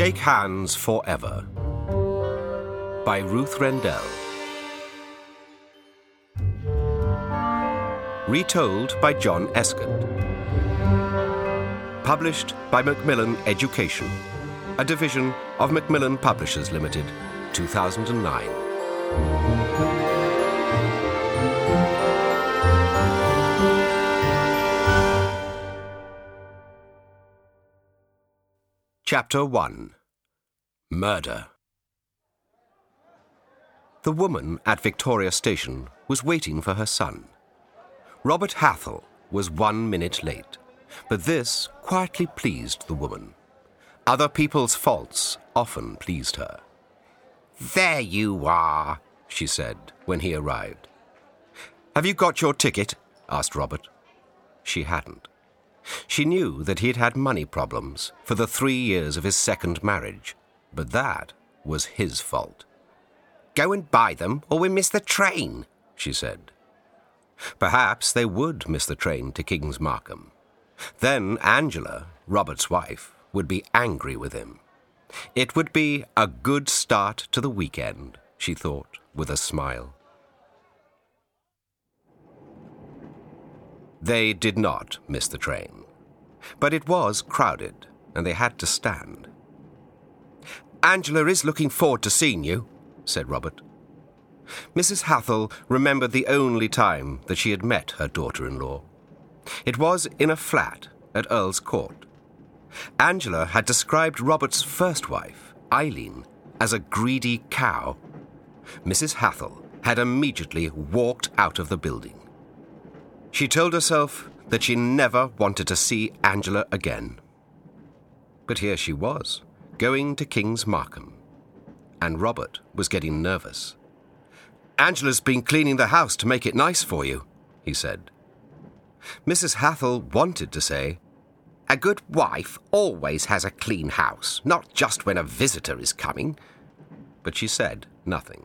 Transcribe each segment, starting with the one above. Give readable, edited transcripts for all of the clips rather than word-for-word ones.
Shake Hands Forever by Ruth Rendell. Retold by John Escott. Published by Macmillan Education, a division of Macmillan Publishers Limited, 2009. Chapter 1. Murder. The woman at Victoria Station was waiting for her son. Robert Hathel was 1 minute late, but this quietly pleased the woman. Other people's faults often pleased her. "There you are," she said when he arrived. "Have you got your ticket?" asked Robert. She hadn't. She knew that he had had money problems for the 3 years of his second marriage, but that was his fault. "Go and buy them, or we miss the train," she said. Perhaps they would miss the train to King's Markham. Then Angela, Robert's wife, would be angry with him. It would be a good start to the weekend, she thought with a smile. They did not miss the train, but it was crowded, and they had to stand. "Angela is looking forward to seeing you," said Robert. Mrs. Hathel remembered the only time that she had met her daughter-in-law. It was in a flat at Earl's Court. Angela had described Robert's first wife, Eileen, as a greedy cow. Mrs. Hathel had immediately walked out of the building. She told herself that she never wanted to see Angela again. But here she was, going to King's Markham. And Robert was getting nervous. "Angela's been cleaning the house to make it nice for you," he said. Mrs. Hathel wanted to say, "A good wife always has a clean house, not just when a visitor is coming." But she said nothing.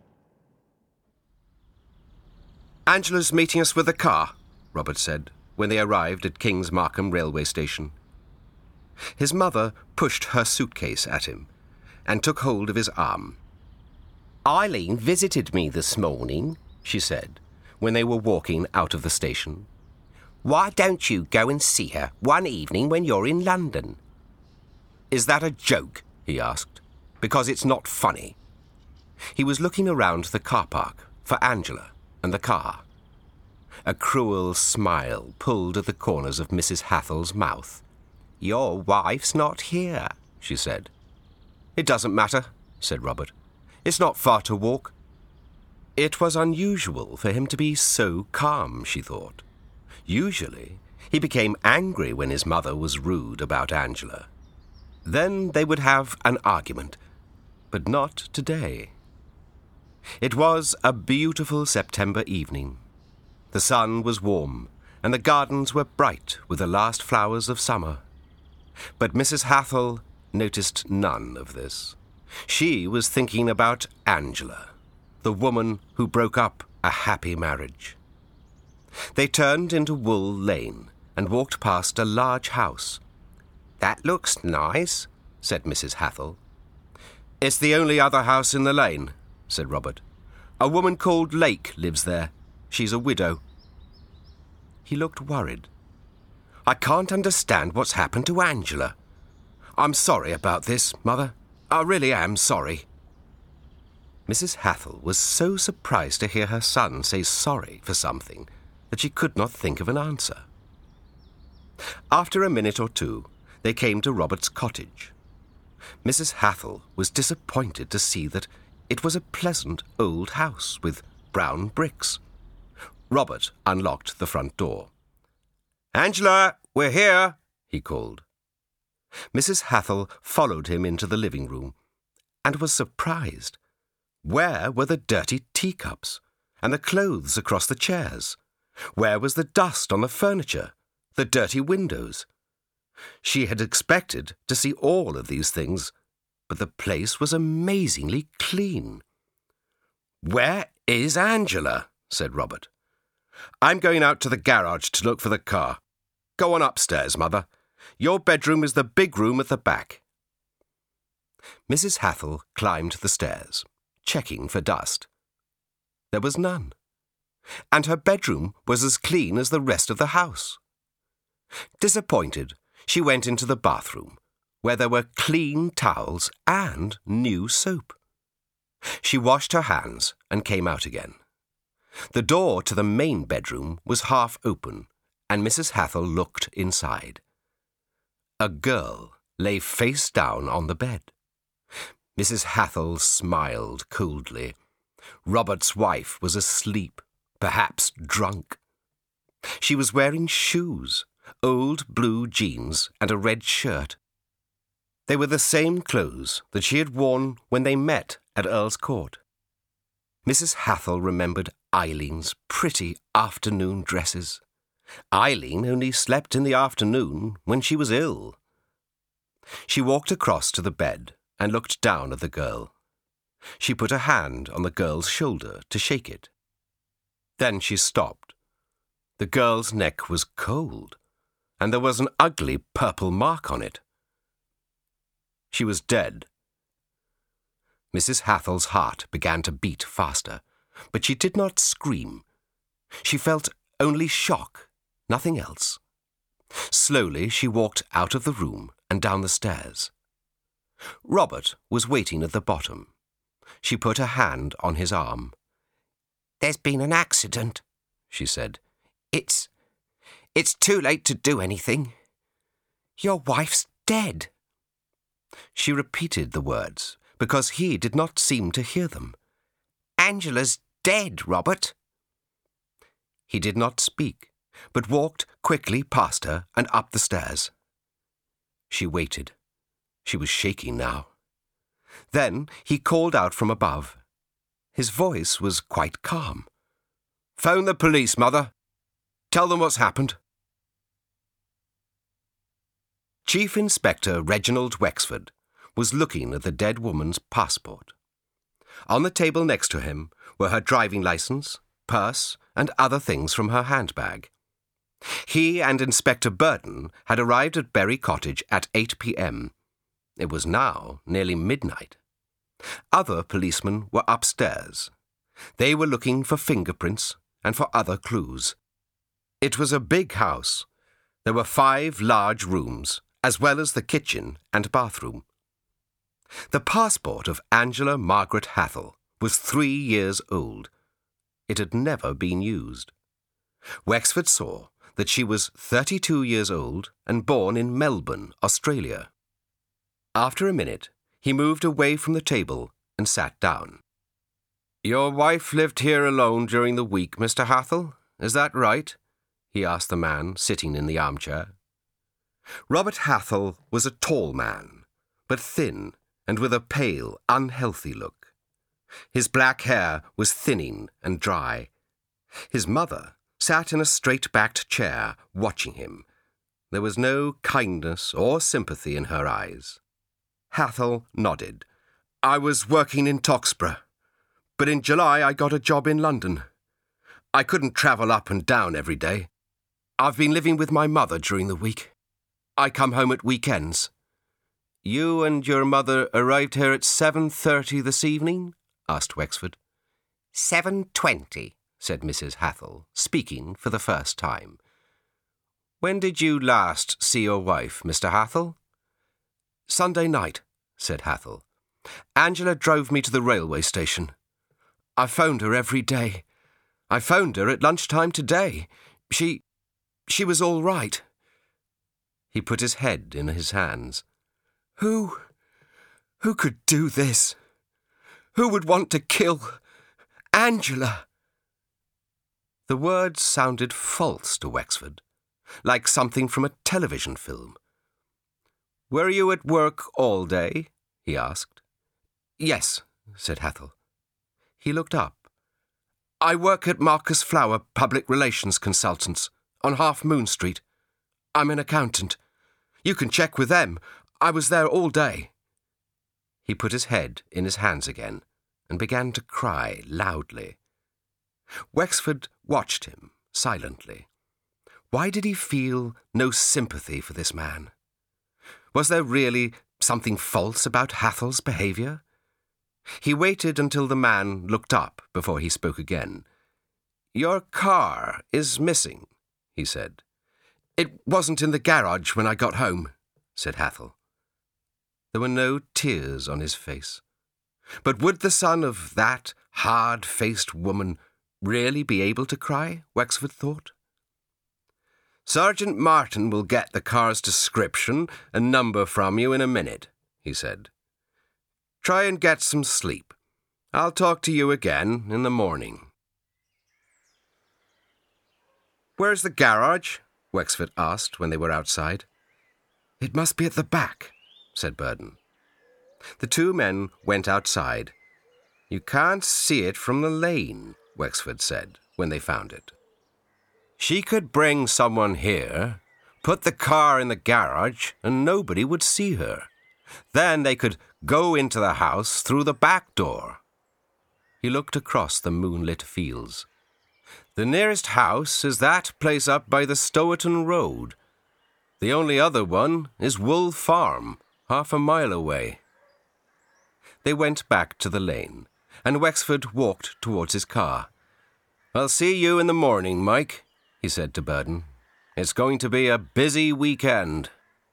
"Angela's meeting us with the car," Robert said, when they arrived at King's Markham railway station. His mother pushed her suitcase at him and took hold of his arm. "Eileen visited me this morning," she said, when they were walking out of the station. "Why don't you go and see her one evening when you're in London?" "Is that a joke?" he asked. "Because it's not funny." He was looking around the car park for Angela and the car. A cruel smile pulled at the corners of Mrs. Hathel's mouth. "Your wife's not here," she said. "It doesn't matter," said Robert. "It's not far to walk." It was unusual for him to be so calm, she thought. Usually, he became angry when his mother was rude about Angela. Then they would have an argument, but not today. It was a beautiful September evening. The sun was warm, and the gardens were bright with the last flowers of summer. But Mrs. Hathel noticed none of this. She was thinking about Angela, the woman who broke up a happy marriage. They turned into Wool Lane and walked past a large house. "That looks nice," said Mrs. Hathel. "It's the only other house in the lane," said Robert. "A woman called Lake lives there. She's a widow." He looked worried. "I can't understand what's happened to Angela. I'm sorry about this, Mother. I really am sorry." Mrs. Hathel was so surprised to hear her son say sorry for something that she could not think of an answer. After a minute or two, they came to Robert's cottage. Mrs. Hathel was disappointed to see that it was a pleasant old house with brown bricks. Robert unlocked the front door. "Angela, we're here," he called. Mrs. Hathel followed him into the living room and was surprised. Where were the dirty teacups and the clothes across the chairs? Where was the dust on the furniture, the dirty windows? She had expected to see all of these things, but the place was amazingly clean. "Where is Angela?" said Robert. "I'm going out to the garage to look for the car. Go on upstairs, Mother. Your bedroom is the big room at the back." Mrs. Hathel climbed the stairs, checking for dust. There was none, and her bedroom was as clean as the rest of the house. Disappointed, she went into the bathroom, where there were clean towels and new soap. She washed her hands and came out again. The door to the main bedroom was half open, and Mrs. Hathel looked inside. A girl lay face down on the bed. Mrs. Hathel smiled coldly. Robert's wife was asleep, perhaps drunk. She was wearing shoes, old blue jeans, and a red shirt. They were the same clothes that she had worn when they met at Earl's Court. Mrs. Hathel remembered Eileen's pretty afternoon dresses. Eileen only slept in the afternoon when she was ill. She walked across to the bed and looked down at the girl. She put a hand on the girl's shoulder to shake it. Then she stopped. The girl's neck was cold, and there was an ugly purple mark on it. She was dead. Mrs. Hathel's heart began to beat faster, but she did not scream. She felt only shock, nothing else. Slowly she walked out of the room and down the stairs. Robert was waiting at the bottom. She put a hand on his arm. "There's been an accident," she said. It's too late to do anything. Your wife's dead." She repeated the words, because he did not seem to hear them. "Angela's dead, Robert." He did not speak, but walked quickly past her and up the stairs. She waited. She was shaking now. Then he called out from above. His voice was quite calm. "Phone the police, Mother. Tell them what's happened." Chief Inspector Reginald Wexford was looking at the dead woman's passport. On the table next to him were her driving licence, purse, and other things from her handbag. He and Inspector Burton had arrived at Berry Cottage at 8 p.m. It was now nearly midnight. Other policemen were upstairs. They were looking for fingerprints and for other clues. It was a big house. There were 5 large rooms, as well as the kitchen and bathroom. The passport of Angela Margaret Hathel was 3 years old. It had never been used. Wexford saw that she was 32 years old and born in Melbourne, Australia. After a minute, he moved away from the table and sat down. "Your wife lived here alone during the week, Mr. Hathel, is that right?" he asked the man sitting in the armchair. Robert Hathel was a tall man, but thin and with a pale, unhealthy look. His black hair was thinning and dry. His mother sat in a straight-backed chair, watching him. There was no kindness or sympathy in her eyes. Hathel nodded. "I was working in Toxborough, but in July I got a job in London. I couldn't travel up and down every day. I've been living with my mother during the week. I come home at weekends." "You and your mother arrived here at 7:30 this evening?" asked Wexford. 7:20, said Mrs. Hathel, speaking for the first time. "When did you last see your wife, Mr. Hathel?" "Sunday night," said Hathel. "Angela drove me to the railway station. I phoned her every day. I phoned her at lunchtime today. She was all right." He put his head in his hands. Who could do this? Who would want to kill Angela?" The words sounded false to Wexford, like something from a television film. "Were you at work all day?" he asked. "Yes," said Hathel. He looked up. "I work at Marcus Flower Public Relations Consultants on Half Moon Street. I'm an accountant. You can check with them. I was there all day." He put his head in his hands again and began to cry loudly. Wexford watched him silently. Why did he feel no sympathy for this man? Was there really something false about Hathel's behaviour? He waited until the man looked up before he spoke again. "Your car is missing," he said. "It wasn't in the garage when I got home," said Hathel. There were no tears on his face. But would the son of that hard-faced woman really be able to cry, Wexford thought. "Sergeant Martin will get the car's description and number from you in a minute," he said. "Try and get some sleep. I'll talk to you again in the morning." "Where's the garage?" Wexford asked when they were outside. "It must be at the back," said Burden. The two men went outside. "You can't see it from the lane," Wexford said when they found it. "She could bring someone here, put the car in the garage, and nobody would see her. Then they could go into the house through the back door." He looked across the moonlit fields. "The nearest house is that place up by the Stowerton Road. The only other one is Wool Farm, half a mile away." They went back to the lane, and Wexford walked towards his car. "I'll see you in the morning, Mike," he said to Burden. "It's going to be a busy weekend."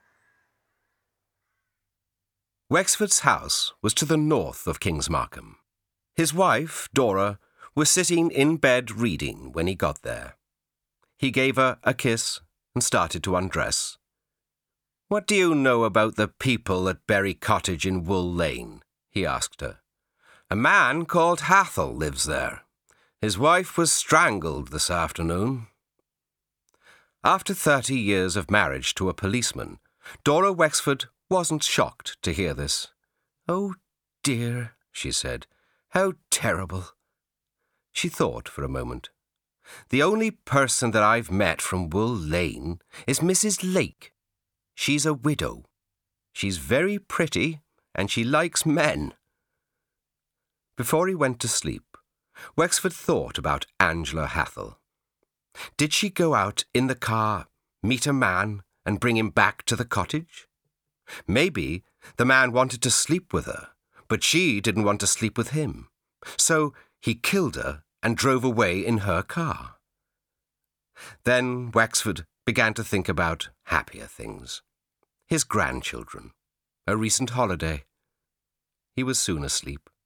Wexford's house was to the north of Kingsmarkham. His wife, Dora, was sitting in bed reading when he got there. He gave her a kiss and started to undress. "What do you know about the people at Berry Cottage in Wool Lane?" he asked her. "A man called Hathel lives there. His wife was strangled this afternoon." After 30 years of marriage to a policeman, Dora Wexford wasn't shocked to hear this. "Oh dear," she said. "How terrible." She thought for a moment. "The only person that I've met from Wool Lane is Mrs. Lake. She's a widow. She's very pretty, and she likes men." Before he went to sleep, Wexford thought about Angela Hathel. Did she go out in the car, meet a man, and bring him back to the cottage? Maybe the man wanted to sleep with her, but she didn't want to sleep with him. So he killed her and drove away in her car. Then Wexford began to think about happier things. His grandchildren, a recent holiday. He was soon asleep.